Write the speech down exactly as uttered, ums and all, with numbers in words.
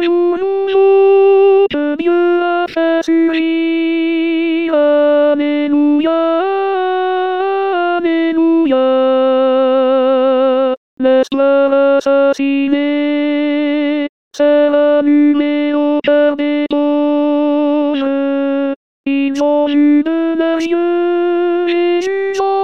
jour où jour, que Dieu a fait surgir. Alléluia, Alléluia. L'esclave assassiné s'est rallumé au cœur des pauvres. Ils ont vu de leurs yeux Jésus.